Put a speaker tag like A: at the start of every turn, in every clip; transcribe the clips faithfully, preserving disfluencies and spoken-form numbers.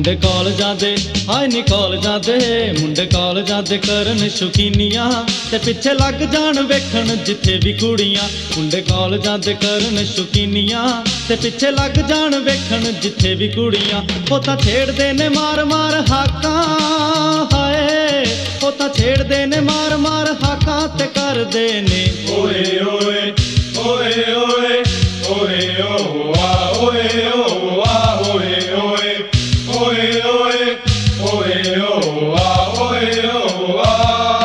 A: ਮੁੰਡੇ ਕਾਲਜਾਂ ਦੇ ਹਾਏ ਨੀ ਕਾਲਜਾਂ ਦੇ ਮੁੰਡੇ ਕਾਲਜਾਂ ਦੇ ਕਰਨ ਸ਼ੌਕੀਨੀਆਂ ਤੇ ਪਿੱਛੇ ਲੱਗ ਜਾਣ ਵੇਖਣ ਜਿੱਥੇ ਵੀ ਕੁੜੀਆਂ। ਮੁੰਡੇ ਕਾਲਜਾਂ ਦੇ ਕਰਨ ਸ਼ੌਕੀਨੀਆਂ ਤੇ ਪਿੱਛੇ ਲੱਗ ਜਾਣ ਵੇਖਣ ਜਿੱਥੇ ਵੀ ਕੁੜੀਆਂ। ਉਹ ਤਾਂ ਛੇੜਦੇ ਨੇ ਮਾਰ ਮਾਰ ਹਾਕਾਂ ਹਾਏ, ਉਹ ਤਾਂ ਛੇੜਦੇ ਨੇ ਮਾਰ ਮਾਰ ਹਾਕਾਂ ਤੇ ਕਰਦੇ ਨੇ
B: ਓਏ ਓਏ ਓਏ ਓਏ ਓਏ ਓ ਆ ਓਏ ਓ ਆ ਓਏ ਓਏ ਓਏ ਓਏ ਓਏ ਓ ਆ ਓਏ ਓ ਆ।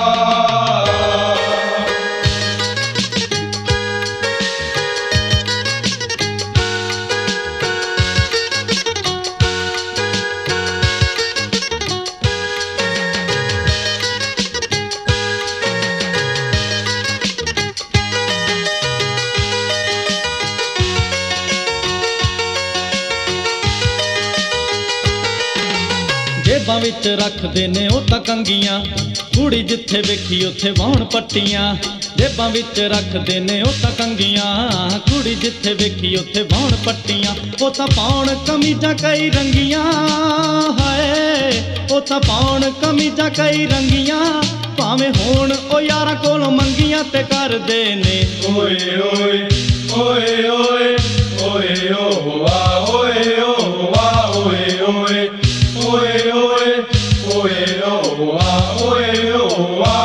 A: ਜੇਬਾਂ ਵਿੱਚ ਰੱਖਦੇ ਨੇ ਉਹ ਤਾਂ ਕੰਗੀਆਂ, ਕੁੜੀ ਜਿੱਥੇ ਵੇਖੀ ਉੱਥੇ ਵਾਹੁਣ ਪੱਟੀਆਂ। ਜੇਬਾਂ ਵਿੱਚ ਰੱਖਦੇ ਨੇ ਉਹ ਤਾਂ ਕੰਗੀਆਂ, ਕੁੜੀ ਜਿੱਥੇ ਵੇਖੀ ਉੱਥੇ ਵਾਹੁਣ ਪੱਟੀਆਂ। ਉਹ ਤਾਂ ਪਾਉਣ ਕਮੀਜ਼ਾਂ ਕਈ ਰੰਗੀਆਂ ਹਾਏ, ਉਹ ਤਾਂ ਪਾਉਣ ਕਮੀਜ਼ਾਂ ਕਈ ਰੰਗੀਆਂ। ਭਾਵੇਂ ਹੋਣ ਉਹ ਯਾਰਾਂ ਕੋਲੋਂ ਮੰਗੀਆਂ ਤੇ ਕਰਦੇ ਨੇ
B: ਓਏ ਓਏ ਓਏ ਓਏ ਓਏ ਓ ਆ ਓਏ ਓ ਆ ਓਏ ਓਏ ਓਏ ਓਏ ਓਏ ਓ ਆ ਓਏ ਓ ਆ।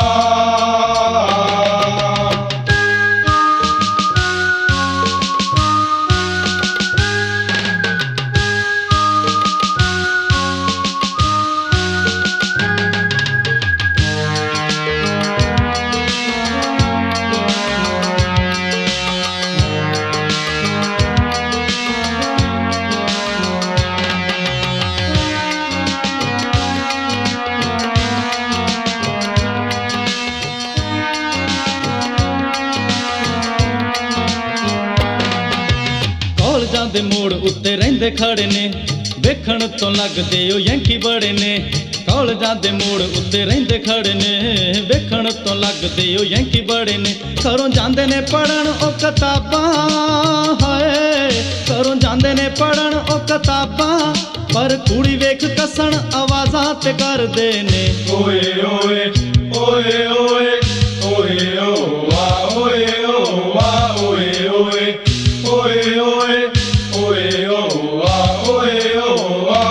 A: ਕਾਲਜਾਂ ਦੇ ਮੋੜ ਉੱਤੇ ਰਹਿੰਦੇ ਖੜੇ ਨੇ, ਵੇਖਣ ਤੋਂ ਲੱਗਦੇ ਉਹ ਯੈਂਕੀ ਬੜੇ ਨੇ। ਕਾਲਜਾਂ ਦੇ ਮੋੜ ਉੱਤੇ ਰਹਿੰਦੇ ਖੜੇ ਨੇ, ਵੇਖਣ ਤੋਂ ਲੱਗਦੇ ਉਹ ਯੈਂਕੀ ਬੜੇ ਨੇ। ਘਰੋਂ ਜਾਂਦੇ ਨੇ ਪੜਨ ਉਹ ਕਿਤਾਬਾਂ ਹਾਏ, ਘਰੋਂ ਜਾਂਦੇ ਨੇ ਪੜਨ ਉਹ ਕਿਤਾਬਾਂ। ਪਰ ਕੁੜੀ ਵੇਖ ਕੱਸਣ ਆਵਾਜ਼ਾਂ ਤੇ ਕਰਦੇ ਨੇ
B: ਓਏ ਓਏ ਓਏ ਓਏ ਓਏ ਓ ਆ ਓਏ ਓ ਆ ਓਏ ਓਏ ਓਏ ਓਏ ਓਏ ਓ ਆ ਓਏ ਓ ਆ।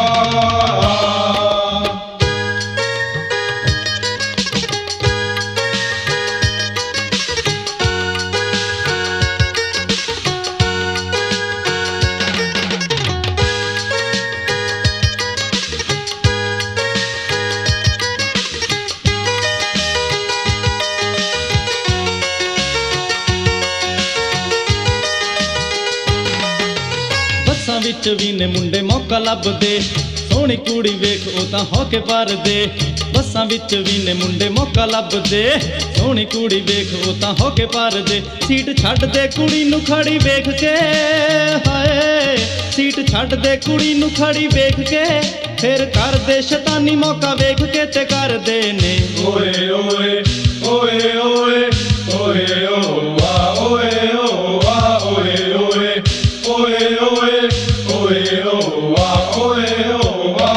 A: ਬੱਸਾਂ ਵਿੱਚ ਵੀ ਨੇ ਮੁੰਡੇ ਮੌਕਾ ਲੱਭਦੇ, ਸੋਹਣੀ ਕੁੜੀ ਵੇਖ ਉਹ ਤਾਂ ਹੋ ਕੇ ਭਰਦੇ। ਬੱਸਾਂ ਵਿੱਚ ਵੀ ਨੇ ਮੁੰਡੇ ਮੌਕਾ ਲੱਭਦੇ, ਸੋਹਣੀ ਕੁੜੀ ਵੇਖ ਉਹ ਤਾਂ ਹੋ ਕੇ ਭਰਦੇ। ਸੀਟ ਛੱਡਦੇ ਕੁੜੀ ਨੂੰ ਖੜੀ ਵੇਖ ਕੇ ਹਾਏ, ਸੀਟ ਛੱਡਦੇ ਕੁੜੀ ਨੂੰ ਖੜੀ ਵੇਖ ਕੇ। ਫਿਰ ਕਰਦੇ ਸ਼ੈਤਾਨੀ ਮੌਕਾ ਵੇਖ ਕੇ ਤੇ ਕਰਦੇ ਨੇ
B: ਓਏ ਓਏ ਓਏ ਓਏ ਓਏ ਓ ਆ ਓਏ ਓ ਆ ਓਏ ਓਏ ਓਏ ਓਏ ਓਏ ਓ ਆ ਓਏ ਓ ਆ।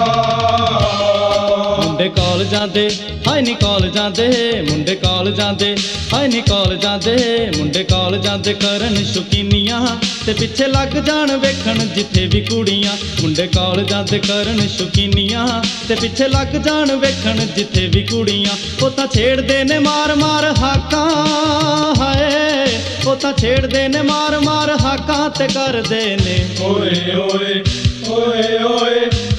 A: ਮੁੰਡੇ ਕਾਲਜਾਂ ਦੇ ਹਾਏ ਨੀ ਕਾਲਜਾਂ ਦੇ ਮੁੰਡੇ ਕਾਲਜਾਂ ਦੇ ਹਾਏ ਨੀ ਕਾਲਜਾਂ ਦੇ ਮੁੰਡੇ ਕਾਲਜਾਂ ਦੇ ਕਰਨ ਸ਼ੌਕੀਨੀਆਂ ਤੇ ਪਿੱਛੇ ਲੱਗ ਜਾਣ ਵੇਖਣ ਜਿੱਥੇ ਵੀ ਕੁੜੀਆਂ। ਮੁੰਡੇ ਕਾਲਜਾਂ ਦੇ ਕਰਨ ਸ਼ੌਕੀਨੀਆਂ ਤੇ ਪਿੱਛੇ ਲੱਗ ਜਾਣ ਵੇਖਣ ਜਿੱਥੇ ਵੀ ਕੁੜੀਆਂ। ਉਹ ਤਾਂ ਛੇੜਦੇ ਨੇ ਮਾਰ ਮਾਰ ਹਾਕਾਂ ਹਾਏ, ਉਹ ਤਾਂ ਛੇੜਦੇ ਨੇ ਮਾਰ ਮਾਰ ਹਾਕਾਂ ਤੇ ਕਰਦੇ ਨੇ
B: ਓਏ ਓਏ ਓਏ ਓਏ